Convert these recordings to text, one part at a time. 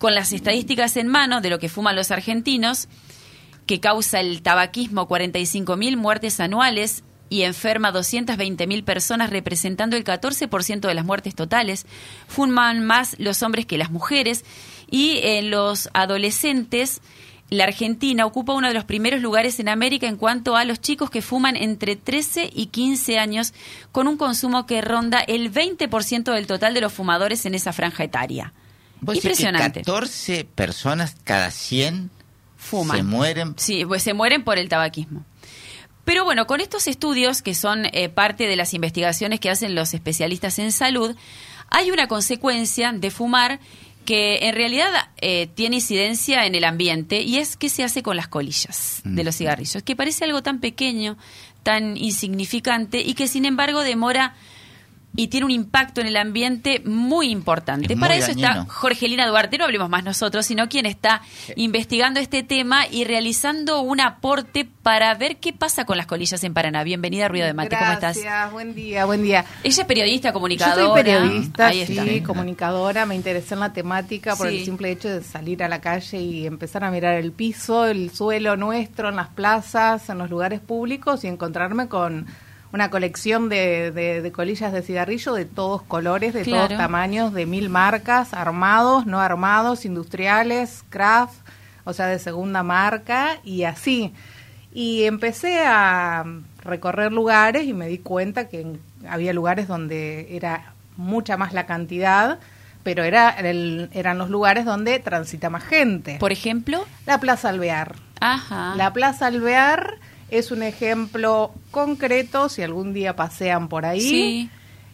Con las estadísticas en mano de lo que fuman los argentinos, que causa el tabaquismo 45.000 muertes anuales y enferma 220.000 personas, representando el 14% de las muertes totales. Fuman más los hombres que las mujeres, y en los adolescentes la Argentina ocupa uno de los primeros lugares en América en cuanto a los chicos que fuman entre 13 y 15 años, con un consumo que ronda el 20% del total de los fumadores en esa franja etaria. Impresionante. Que 14 personas cada 100 fuman. Se mueren. Sí, pues se mueren por el tabaquismo. Pero bueno, con estos estudios, que son parte de las investigaciones que hacen los especialistas en salud, hay una consecuencia de fumar que en realidad tiene incidencia en el ambiente, y es qué se hace con las colillas de los cigarrillos, que parece algo tan pequeño, tan insignificante, y que sin embargo demora y tiene un impacto en el ambiente muy importante. Para eso dañino. está Jorgelina Duarte, no hablemos más nosotros, sino quien está investigando este tema y realizando un aporte para ver qué pasa con las colillas en Paraná. Bienvenida a Ruido de Mate. Gracias, ¿Cómo estás? buen día, buen día. Ella es periodista, comunicadora. Yo soy periodista, Ahí está. sí, comunicadora, me interesé en la temática por Sí. el simple hecho de salir a la calle y empezar a mirar el piso, el suelo nuestro, en las plazas, en los lugares públicos, y encontrarme con una colección de colillas de cigarrillo de todos colores, de Claro. todos tamaños, de 1000 marcas, armados, no armados, industriales, craft, o sea, de segunda marca, y así. Y empecé a recorrer lugares y me di cuenta que había lugares donde era mucha más la cantidad, pero eran los lugares donde transita más gente. Por ejemplo. La Plaza Alvear. Ajá. La Plaza Alvear es un ejemplo concreto, si algún día pasean por ahí. Sí.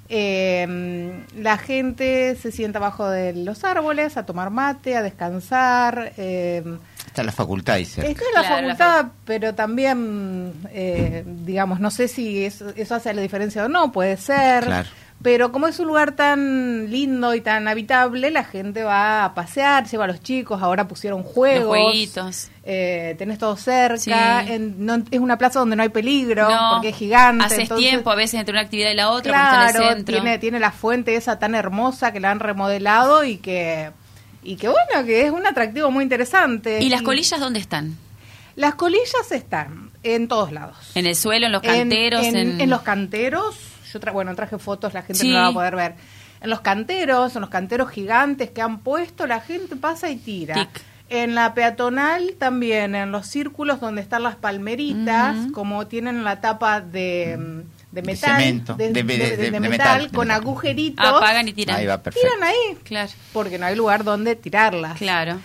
La gente se sienta abajo de los árboles a tomar mate, a descansar. Está la facultad ahí cerca. Está en la Claro, facultad, pero también, digamos, no sé si eso hace la diferencia o no, puede ser. Claro. Pero como es un lugar tan lindo y tan habitable, la gente va a pasear, lleva a los chicos, ahora pusieron juegos. Los jueguitos. Tenés todo cerca, Sí. Es una plaza donde no hay peligro, No, porque es gigante. haces entonces, tiempo a veces entre una actividad y la otra, cuando está en claro, el centro. tiene la fuente esa tan hermosa que la han remodelado y que bueno, que es un atractivo muy interesante. ¿Y las colillas dónde están? Las colillas están en todos lados. ¿En el suelo, en los canteros? En los canteros. Yo traje fotos, la gente Sí. no la va a poder ver. En los canteros gigantes que han puesto, la gente pasa y tira. Tic. En la peatonal también, en los círculos donde están las palmeritas, como tienen la tapa de metal, cemento, de metal, con metal. agujeritos, Apagan y tiran. Ahí va, perfecto. tiran ahí, Claro, porque no hay lugar donde tirarlas. claro,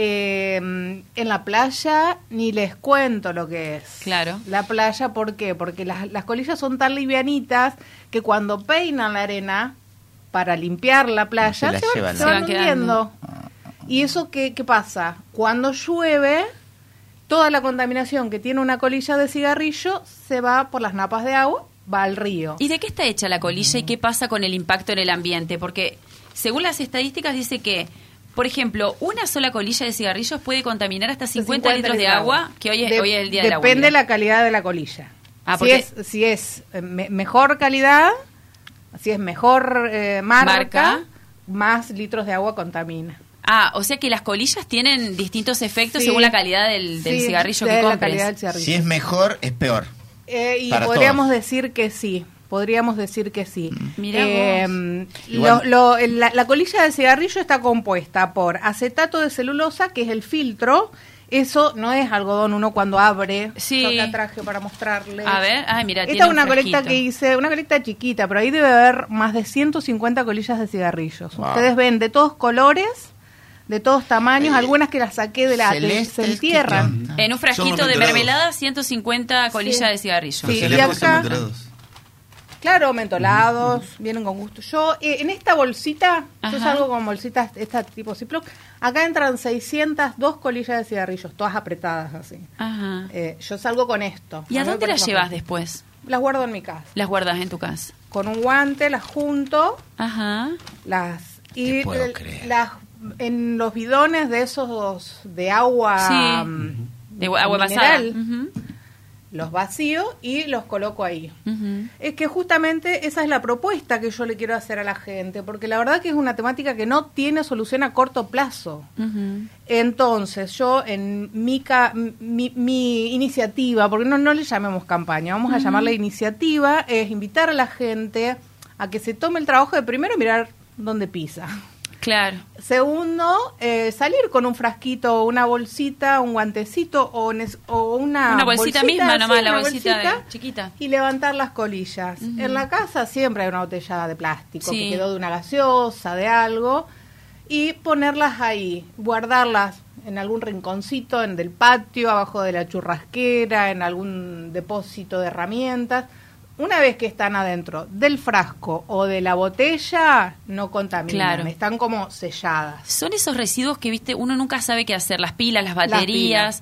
En la playa ni les cuento lo que es. claro. La playa, ¿por qué? Porque las colillas son tan livianitas que cuando peinan la arena para limpiar la playa, Se la llevan, se ¿no? van Se van quedando. hundiendo. ¿Y eso qué pasa? Cuando llueve, toda la contaminación que tiene una colilla de cigarrillo se va por las napas de agua, va al río. ¿Y de qué está hecha la colilla y qué pasa con el impacto en el ambiente? Porque según las estadísticas dice que, por ejemplo, una sola colilla de cigarrillos puede contaminar hasta 50 litros de agua, que hoy es el día de la Depende huelga. la calidad de la colilla. Ah, porque si es mejor calidad, si es mejor marca, más litros de agua contamina. Ah, o sea que las colillas tienen distintos efectos Sí. según la calidad del Sí, cigarrillo de que la compres. calidad del cigarrillo. Si es mejor, es peor. Y para podríamos todos. decir que sí. Podríamos decir que sí. Mirá Igual. La colilla de cigarrillo está compuesta por acetato de celulosa, que es el filtro. Eso no es algodón, uno cuando abre. Sí. Yo acá traje para mostrarles. A ver, ay, mira, Esta tiene es una un colecta frasquito. que hice, una colecta chiquita, pero ahí debe haber más de 150 colillas de cigarrillos. Wow. Ustedes ven de todos colores, de todos tamaños, algunas que las saqué de la... Celestes, se entierran. ¿qué onda? En un frasquito Son de mentolados. mermelada, 150 colillas Sí. de cigarrillos. Sí, Los y celestes son acá- mentolados. Claro, mentolados, vienen con gusto. Yo, en esta bolsita, yo Ajá. salgo con bolsitas, esta tipo Ziploc, acá entran 602 colillas de cigarrillos, todas apretadas así. Ajá. Yo salgo con esto. ¿Y a mí me dónde las parece llevas más fácil. después? Las guardo en mi casa. Las guardas en tu casa. Con un guante las junto, Ajá. Te puedo creer. en los bidones de esos de agua Sí. De agua mineral, pasada. Ujú. los vacío y los coloco ahí. Es que justamente esa es la propuesta que yo le quiero hacer a la gente, porque la verdad que es una temática que no tiene solución a corto plazo. Entonces, yo en mi iniciativa, porque no le llamemos campaña, vamos a llamarla iniciativa, es invitar a la gente a que se tome el trabajo de primero mirar dónde pisa. Claro. Segundo, salir con un frasquito, una bolsita, un guantecito o una bolsita misma, nomás, la bolsita chiquita. Y levantar las colillas. En la casa siempre hay una botella de plástico que quedó de una gaseosa, de algo, y ponerlas ahí, guardarlas en algún rinconcito del patio, abajo de la churrasquera, en algún depósito de herramientas. Una vez que están adentro del frasco o de la botella, no contaminan, están como selladas. Son esos residuos que, viste, uno nunca sabe qué hacer, las pilas, las baterías.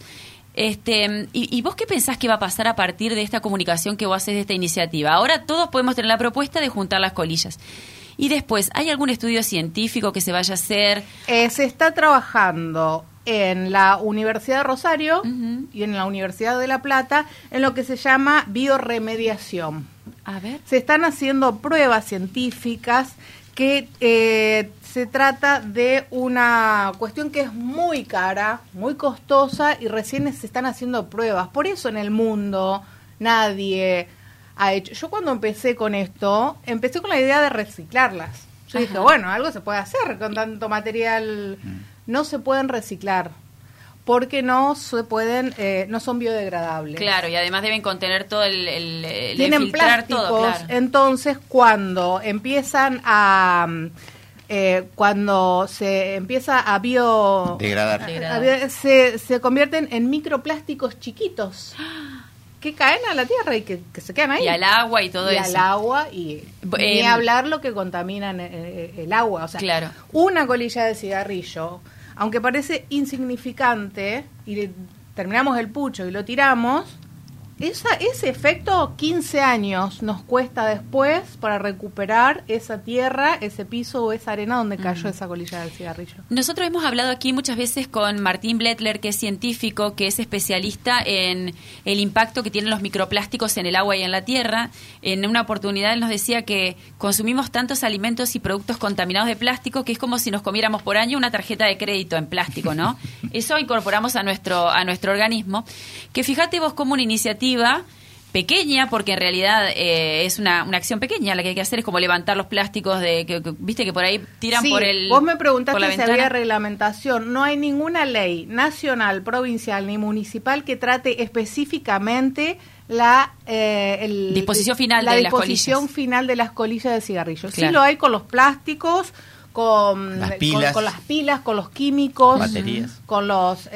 ¿Y vos qué pensás que va a pasar a partir de esta comunicación que vos haces de esta iniciativa? Ahora todos podemos tener la propuesta de juntar las colillas. Y después, ¿hay algún estudio científico que se vaya a hacer? Se está trabajando en la Universidad de Rosario y en la Universidad de La Plata en lo que se llama bioremediación. A ver. Se están haciendo pruebas científicas que se trata de una cuestión que es muy cara, muy costosa y recién se están haciendo pruebas. Por eso en el mundo nadie ha hecho. Yo cuando empecé con esto, empecé con la idea de reciclarlas. Yo dije, bueno, algo se puede hacer con tanto material. No se pueden reciclar porque no se pueden, no son biodegradables. Claro, y además deben contener todo tienen filtrar plásticos, todo, claro. Entonces cuando empiezan a cuando se empieza a degradar, se convierten en microplásticos chiquitos que caen a la tierra y que se quedan ahí. Y al agua y todo eso. Y al agua y ni hablar lo que contaminan el agua. O sea, claro. Una colilla de cigarrillo, aunque parece insignificante, y terminamos el pucho y lo tiramos, ese efecto 15 años nos cuesta después para recuperar esa tierra, ese piso o esa arena donde cayó esa colilla del cigarrillo. Nosotros hemos hablado aquí muchas veces con Martín Bletler, que es científico, que es especialista en el impacto que tienen los microplásticos en el agua y en la tierra. En una oportunidad él nos decía que consumimos tantos alimentos y productos contaminados de plástico que es como si nos comiéramos por año una tarjeta de crédito en plástico, ¿no? Eso incorporamos a nuestro organismo. Que fíjate vos como una iniciativa pequeña, porque en realidad es una acción pequeña, la que hay que hacer es como levantar los plásticos viste que por ahí tiran por el vos me preguntaste si había reglamentación. No hay ninguna ley nacional, provincial ni municipal que trate específicamente la disposición final final de las colillas de cigarrillos. Claro. Sí lo hay con los plásticos, con las pilas, con los químicos, baterías, con los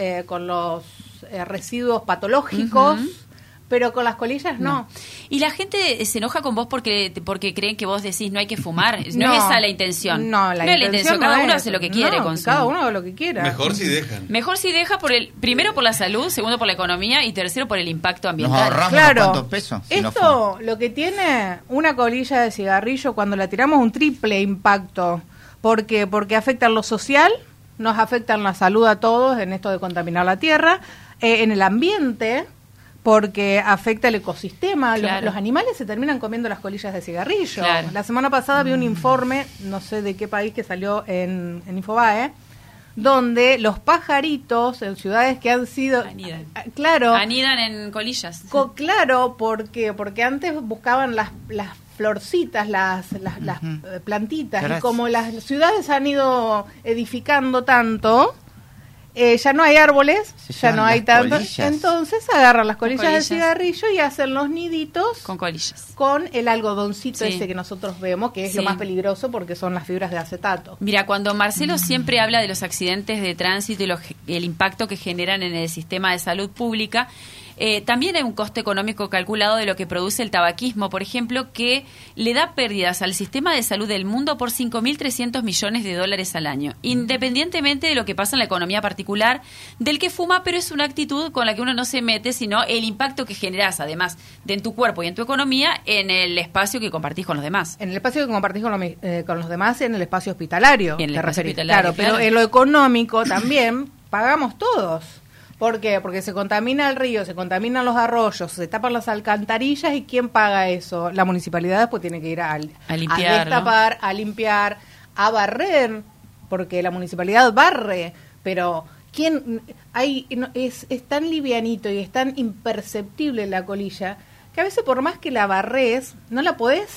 residuos patológicos. Pero con las colillas no. Y la gente se enoja con vos porque creen que vos decís no hay que fumar. No es esa la intención. No, la intención cada uno hace lo que quiere con cada uno hace lo que quiera. Mejor si dejan. Mejor si deja primero por la salud, segundo por la economía y tercero por el impacto ambiental. Nos ahorramos cuántos pesos. Si esto lo que tiene una colilla de cigarrillo cuando la tiramos un triple impacto. ¿Por qué? Porque afecta en lo social, nos afecta en la salud a todos en esto de contaminar la tierra, en el ambiente, porque afecta el ecosistema. Claro. Los animales se terminan comiendo las colillas de cigarrillo. Claro. La semana pasada vi un informe, no sé de qué país, que salió en Infobae, donde los pajaritos en ciudades que han sido... Anidan. Claro. Anidan en colillas. Claro, porque antes buscaban las florcitas, las plantitas, Gracias. y como las ciudades han ido edificando tanto... ya no hay árboles, ya no hay tanto, entonces agarran las colillas de cigarrillo y hacen los niditos con colillas, con el algodoncito ese que nosotros vemos, que es lo más peligroso porque son las fibras de acetato. Mira, cuando Marcelo siempre habla de los accidentes de tránsito y el impacto que generan en el sistema de salud pública, también hay un coste económico calculado de lo que produce el tabaquismo, por ejemplo, que le da pérdidas al sistema de salud del mundo por 5.300 millones de dólares al año, independientemente de lo que pasa en la economía particular del que fuma, pero es una actitud con la que uno no se mete, sino el impacto que generas, además, en tu cuerpo y en tu economía, en el espacio que compartís con los demás. En el espacio que compartís con los demás, en el espacio hospitalario. Y en el espacio hospitalario, claro, pero en lo económico también pagamos todos. ¿Por qué? Porque se contamina el río, se contaminan los arroyos, se tapan las alcantarillas, ¿y quién paga eso? La municipalidad después tiene que ir a limpiar, a destapar, ¿no? A limpiar, a barrer, porque la municipalidad barre, pero ¿quién? Es tan livianito y es tan imperceptible la colilla que a veces por más que la barres, no la podés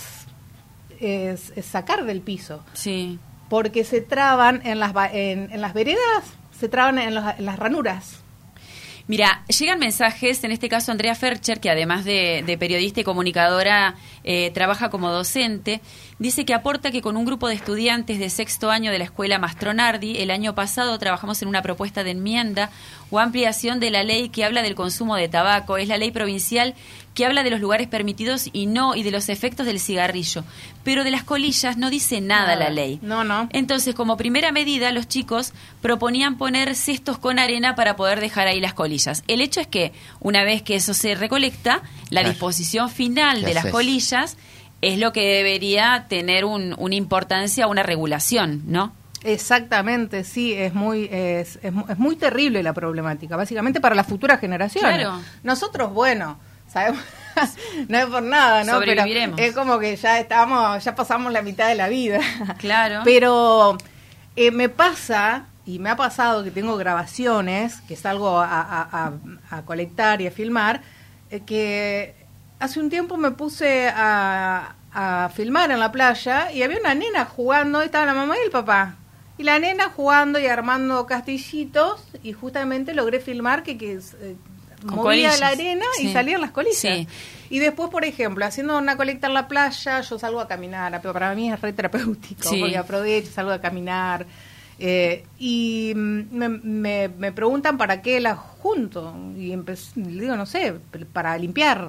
sacar del piso. Sí. Porque se traban en las veredas, se traban en las ranuras. Mira, llegan mensajes, en este caso Andrea Fercher, que además de periodista y comunicadora, trabaja como docente, dice que aporta que con un grupo de estudiantes de sexto año de la escuela Mastronardi, el año pasado trabajamos en una propuesta de enmienda o ampliación de la ley que habla del consumo de tabaco. Es la ley provincial que habla de los lugares permitidos y de los efectos del cigarrillo. Pero de las colillas no dice nada la ley. No. Entonces, como primera medida, los chicos proponían poner cestos con arena para poder dejar ahí las colillas. El hecho es que, una vez que eso se recolecta, la disposición final de las colillas es lo que debería tener una importancia, una regulación, ¿no? Exactamente, sí, es muy terrible la problemática, básicamente para las futuras generaciones. Claro. Nosotros, bueno, sabemos, no es por nada, ¿no? Sobreviviremos. Pero es como que ya pasamos la mitad de la vida. Claro. Pero me pasa, y me ha pasado que tengo grabaciones, que salgo a colectar y a filmar, que hace un tiempo me puse a filmar en la playa y había una nena jugando, estaba la mamá y el papá. Y la nena jugando y armando castillitos, y justamente logré filmar que movía colillas. La arena y salían las colillas. Sí. Y después, por ejemplo, haciendo una colecta en la playa, yo salgo a caminar, pero para mí es re terapéutico, porque aprovecho, salgo a caminar. Y me preguntan para qué las junto. Y le digo, no sé, para limpiar.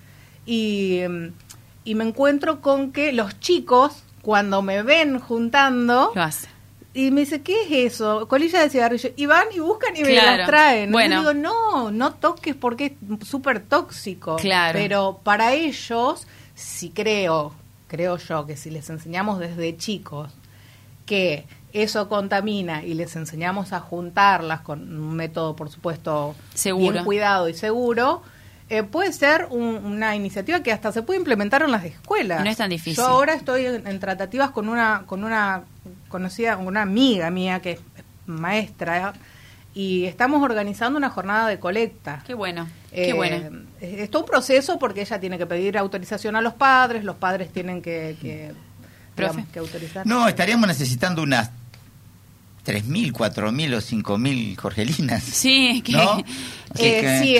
Y me encuentro con que los chicos, cuando me ven juntando, lo hacen. Y me dice, ¿qué es eso? Colilla de cigarrillo. Y van y buscan y me las traen. Bueno. Y yo digo, no toques porque es súper tóxico. Claro. Pero para ellos, sí creo yo que si les enseñamos desde chicos que eso contamina y les enseñamos a juntarlas con un método, por supuesto, seguro, bien cuidado y seguro, puede ser una iniciativa que hasta se puede implementar en las escuelas. No es tan difícil. Yo ahora estoy en tratativas con una conocida, una amiga mía que es maestra, y estamos organizando una jornada de colecta. Qué bueno, qué bueno. Es todo un proceso porque ella tiene que pedir autorización a los padres tienen que autorizar. No, estaríamos necesitando unas 3.000, 4.000 o 5.000 jorgelinas. Sí, ¿no? Sí,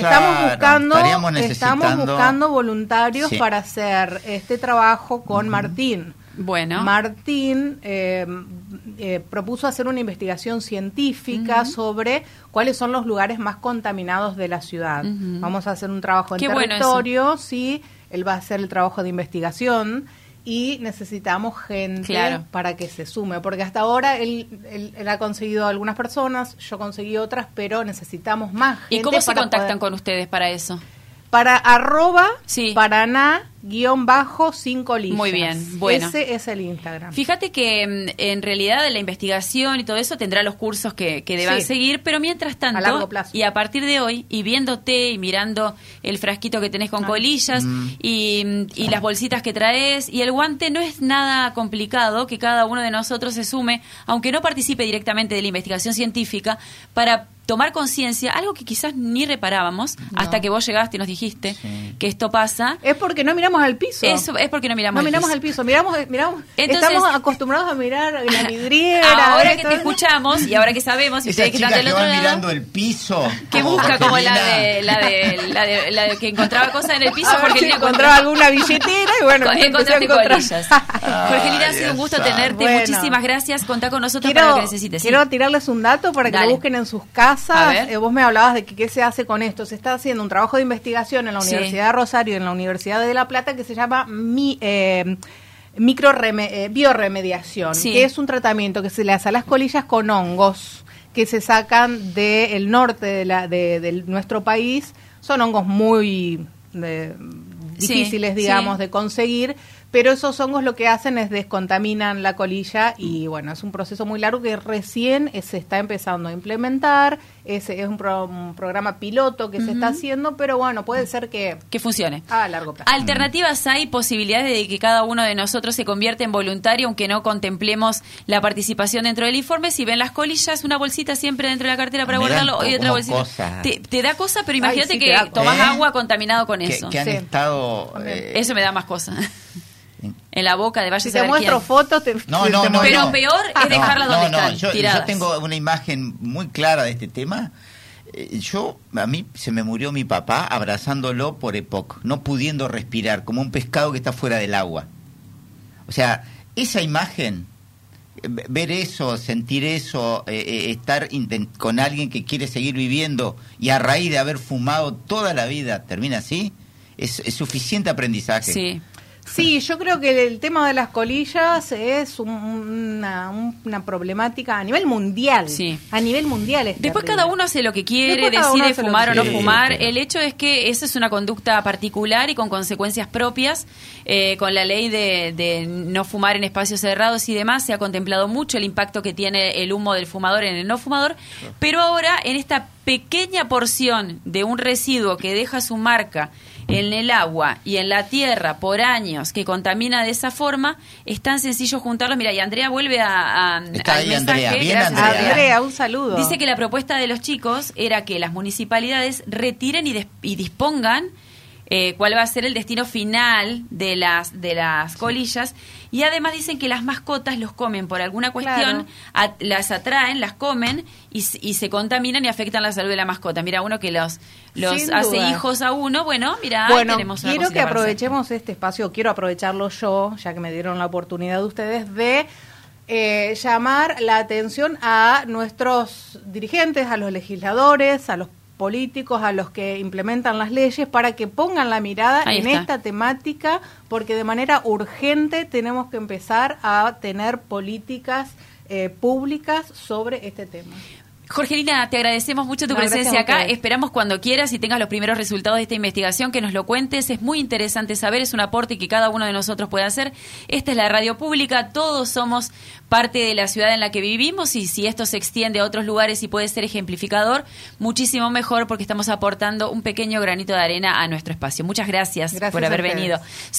estamos buscando voluntarios para hacer este trabajo con Martín. Bueno. Martín propuso hacer una investigación científica sobre cuáles son los lugares más contaminados de la ciudad. Vamos a hacer un trabajo en territorio, sí, él va a hacer el trabajo de investigación y necesitamos gente para que se sume, porque hasta ahora él ha conseguido algunas personas, yo conseguí otras, pero necesitamos más gente. ¿Y cómo se contactan con ustedes para eso? Para @Paraná_sin colillas. Muy bien, bueno. Ese es el Instagram. Fíjate que en realidad la investigación y todo eso tendrá los cursos que deban seguir, pero mientras tanto, a largo plazo. Y a partir de hoy, y viéndote y mirando el frasquito que tenés con colillas y las bolsitas que traes y el guante, no es nada complicado que cada uno de nosotros se sume, aunque no participe directamente de la investigación científica, para tomar conciencia, algo que quizás ni reparábamos hasta que vos llegaste y nos dijiste que esto pasa. Es porque no miramos al piso. Eso es porque no miramos al piso. Miramos. Entonces, estamos acostumbrados a mirar la vidriera. Ahora que te escuchamos y ahora que sabemos, y ustedes que están del otro lado, mirando el piso, que busca como la de que encontraba cosas en el piso, porque encontraba alguna billetera y bueno, encontraste colillas. Jorgelina, ha sido un gusto tenerte. Bueno. Muchísimas gracias. Contá con nosotros para lo que necesites. Quiero tirarles un dato para que lo busquen en sus casas. Vos me hablabas de qué se hace con esto. Se está haciendo un trabajo de investigación en la Universidad de Rosario y en la Universidad de La Plata que se llama bioremediación, que es un tratamiento que se le hace a las colillas con hongos que se sacan del norte de nuestro país. Son hongos muy difíciles, digamos, de conseguir, pero esos hongos lo que hacen es descontaminan la colilla y bueno, es un proceso muy largo que recién se está empezando a implementar. Es un programa piloto que se está haciendo, pero bueno, puede ser que funcione a largo plazo. Alternativas hay, posibilidades de que cada uno de nosotros se convierta en voluntario, aunque no contemplemos la participación dentro del informe. Si ven las colillas, una bolsita siempre dentro de la cartera para guardarlo y otra bolsita. Te da cosa, pero imagínate sí, que tomás agua contaminado con eso. Que han estado... eso me da más cosa. En la boca de vaya si te muestro fotos no, pero peor es dejarla donde están yo tengo una imagen muy clara de este tema. A mí se me murió mi papá abrazándolo por EPOC, no pudiendo respirar, como un pescado que está fuera del agua. O sea, esa imagen, ver eso, sentir eso, estar con alguien que quiere seguir viviendo y a raíz de haber fumado toda la vida termina así, es suficiente aprendizaje. Sí. Sí, yo creo que el tema de las colillas es una problemática a nivel mundial. Sí. A nivel mundial. Después cada uno hace lo que quiere, decide fumar o no fumar. El hecho es que esa es una conducta particular y con consecuencias propias. Con la ley de no fumar en espacios cerrados y demás, se ha contemplado mucho el impacto que tiene el humo del fumador en el no fumador. Pero ahora, en esta pequeña porción de un residuo que deja su marca en el agua y en la tierra por años, que contamina de esa forma, es tan sencillo juntarlos. Mira, y Andrea vuelve está ahí, mensaje. Andrea. Bien, Andrea, un saludo. Dice que la propuesta de los chicos era que las municipalidades retiren y dispongan cuál va a ser el destino final de las colillas, y además dicen que las mascotas los comen por alguna cuestión, las atraen, las comen y se contaminan y afectan la salud de la mascota. Mira, uno que los hace hijos a uno, bueno, tenemos una quiero que aprovechemos este espacio, quiero aprovecharlo yo, ya que me dieron la oportunidad de ustedes de llamar la atención a nuestros dirigentes, a los legisladores, a los políticos, a los que implementan las leyes, para que pongan la mirada en esta temática, porque de manera urgente tenemos que empezar a tener políticas públicas sobre este tema. Jorgelina, te agradecemos mucho tu presencia acá. Esperamos cuando quieras y tengas los primeros resultados de esta investigación que nos lo cuentes. Es muy interesante saber, es un aporte que cada uno de nosotros puede hacer. Esta es la radio pública, todos somos parte de la ciudad en la que vivimos, y si esto se extiende a otros lugares y puede ser ejemplificador, muchísimo mejor, porque estamos aportando un pequeño granito de arena a nuestro espacio. Muchas gracias por haber venido.